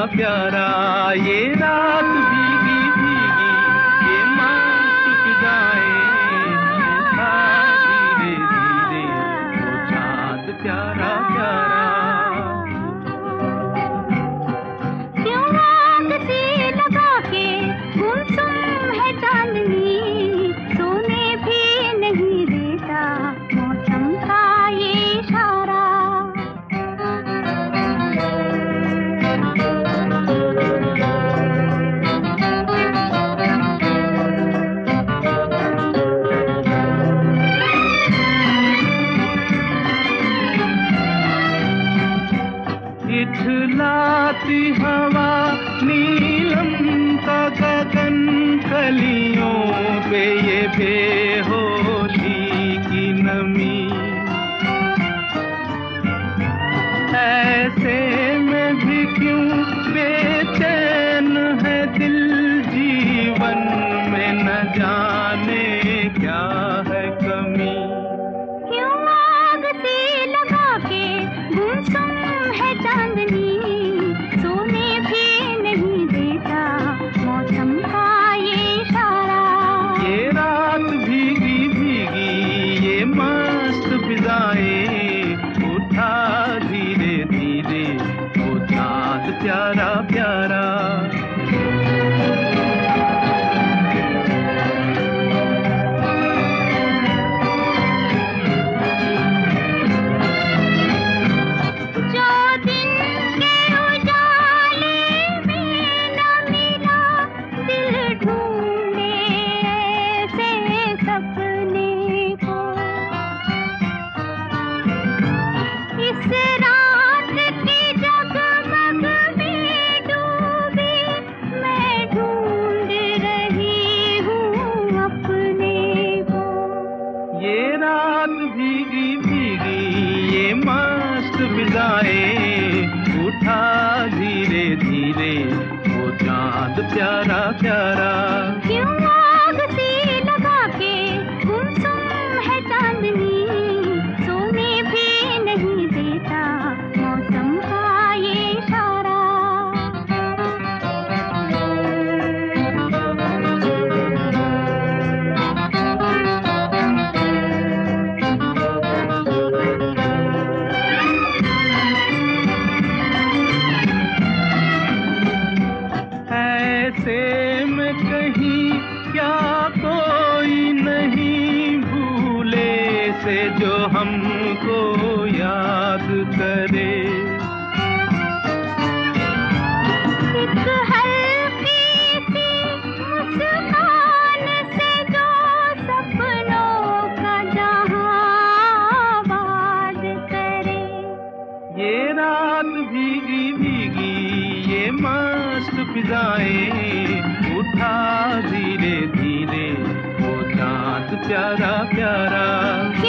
प्यारा। ये रात भीगी भीगी ये मस्त फिजाएं, उठा धीरे धीरे वो चाँद प्यारा प्यारा। क्यों आग सी लगा के गुमसुम है चांदनी, सोने भी नहीं देता मौसम का ये इशारा। इठलाती हवा नीलम का गगन, कलियों पे ये बेहोशी की नमी। ऐसे में भी क्यों बेचैन है दिल, जीवन में न जाने क्या है कमी। क्यों आग सी लगा के गुमसुम है चांदनी, सोने भी नहीं देता मौसम का ये इशारा। ये रात भीगी भीगी ये मस्त फिजाएं, उठा धीरे धीरे वो चाँद प्यारा प्यारा। जो दिन के उजाले में न मिला, दिल ढूंढे ऐसे सपने को। इस रात की जगमग में डूबी मैं ढूंढ रही हूँ अपने को। ये रात भीगी भीगी ये मस्त फिजाएं, उठा धीरे धीरे वो चाँद प्यारा प्यारा। क्यों आग सी लगा के गुमसुम है चांदनी, सोने भी नहीं देता मौसम का ये इशारा। ऐसे में कहीं क्या कोई नहीं भूले से जो हमको याद करे। एक हल्की सी मुस्कान से जो सपनों का जहां आबाद करे। ये रात भीगी भीगी ये मस्त फिजाएं, उठा धीरे धीरे वो चाँद प्यारा प्यारा।